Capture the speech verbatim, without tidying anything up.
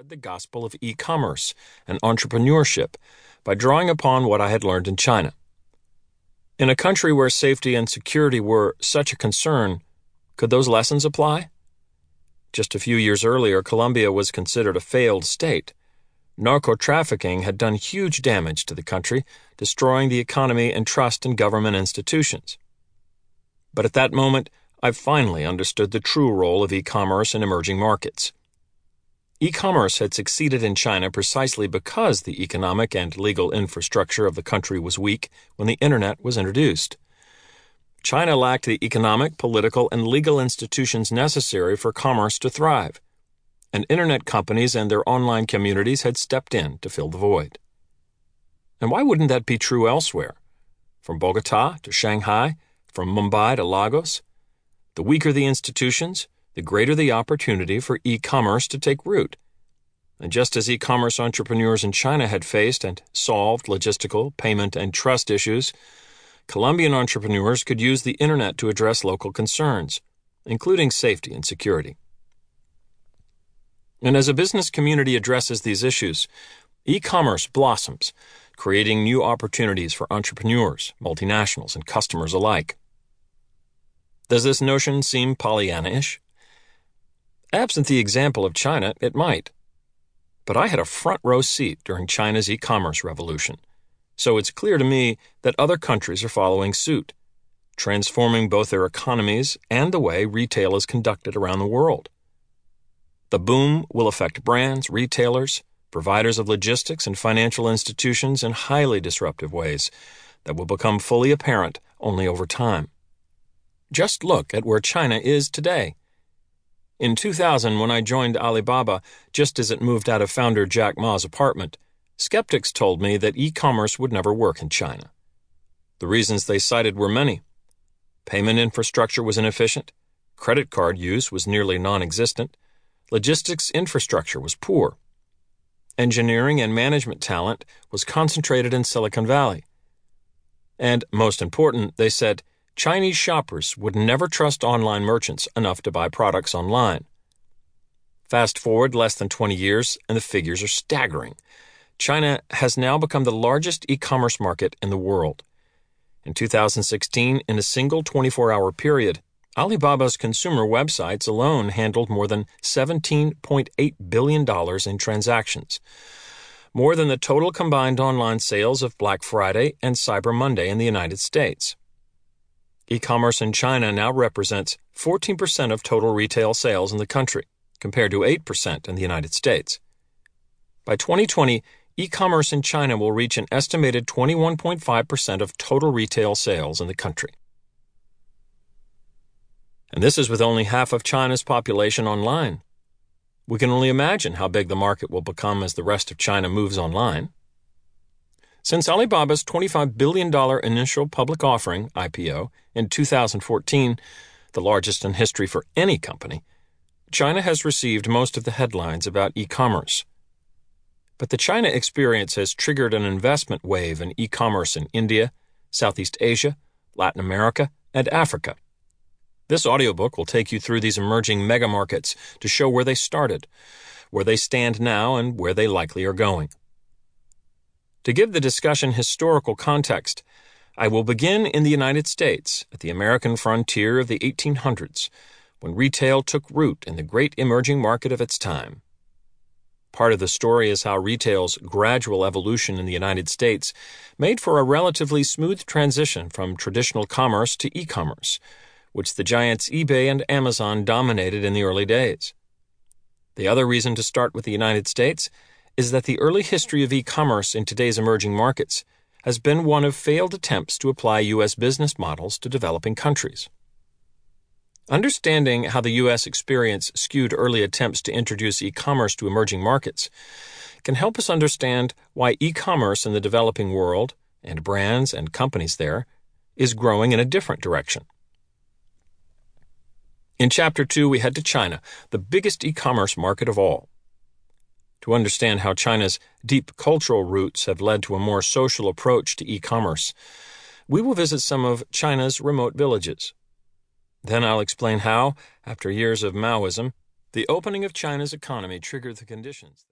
spread the gospel of e-commerce and entrepreneurship by drawing upon what I had learned in China. In a country where safety and security were such a concern, could those lessons apply? Just a few years earlier, Colombia was considered a failed state. Narco-trafficking had done huge damage to the country, destroying the economy and trust in government institutions. But at that moment, I finally understood the true role of e-commerce in emerging markets. E-commerce had succeeded in China precisely because the economic and legal infrastructure of the country was weak when the Internet was introduced. China lacked the economic, political, and legal institutions necessary for commerce to thrive, and Internet companies and their online communities had stepped in to fill the void. And why wouldn't that be true elsewhere? From Bogota to Shanghai, from Mumbai to Lagos, the weaker the institutions, the greater the opportunity for e-commerce to take root. And just as e-commerce entrepreneurs in China had faced and solved logistical, payment, and trust issues, Colombian entrepreneurs could use the Internet to address local concerns, including safety and security. And as a business community addresses these issues, e-commerce blossoms, creating new opportunities for entrepreneurs, multinationals, and customers alike. Does this notion seem Pollyanna-ish? Absent the example of China, it might. But I had a front-row seat during China's e-commerce revolution, so it's clear to me that other countries are following suit, transforming both their economies and the way retail is conducted around the world. The boom will affect brands, retailers, providers of logistics, and financial institutions in highly disruptive ways that will become fully apparent only over time. Just look at where China is today. In two thousand, when I joined Alibaba, just as it moved out of founder Jack Ma's apartment, skeptics told me that e-commerce would never work in China. The reasons they cited were many. Payment infrastructure was inefficient, credit card use was nearly non-existent, logistics infrastructure was poor, engineering and management talent was concentrated in Silicon Valley. And, most important, they said, Chinese shoppers would never trust online merchants enough to buy products online. Fast forward less than twenty years, and the figures are staggering. China has now become the largest e-commerce market in the world. In two thousand sixteen, in a single twenty-four hour period, Alibaba's consumer websites alone handled more than seventeen point eight billion dollars in transactions, more than the total combined online sales of Black Friday and Cyber Monday in the United States. E-commerce in China now represents fourteen percent of total retail sales in the country, compared to eight percent in the United States. By twenty twenty, e-commerce in China will reach an estimated twenty-one point five percent of total retail sales in the country. And this is with only half of China's population online. We can only imagine how big the market will become as the rest of China moves online. Since Alibaba's twenty-five billion dollars initial public offering, I P O, in two thousand fourteen, the largest in history for any company, China has received most of the headlines about e-commerce. But the China experience has triggered an investment wave in e-commerce in India, Southeast Asia, Latin America, and Africa. This audiobook will take you through these emerging megamarkets to show where they started, where they stand now, and where they likely are going. To give the discussion historical context, I will begin in the United States at the American frontier of the eighteen hundreds, when retail took root in the great emerging market of its time. Part of the story is how retail's gradual evolution in the United States made for a relatively smooth transition from traditional commerce to e-commerce, which the giants eBay and Amazon dominated in the early days. The other reason to start with the United States is that the early history of e-commerce in today's emerging markets has been one of failed attempts to apply U S business models to developing countries. Understanding how the U S experience skewed early attempts to introduce e-commerce to emerging markets can help us understand why e-commerce in the developing world, and brands and companies there, is growing in a different direction. In Chapter two, we head to China, the biggest e-commerce market of all. To understand how China's deep cultural roots have led to a more social approach to e-commerce, we will visit some of China's remote villages. Then I'll explain how, after years of Maoism, the opening of China's economy triggered the conditions.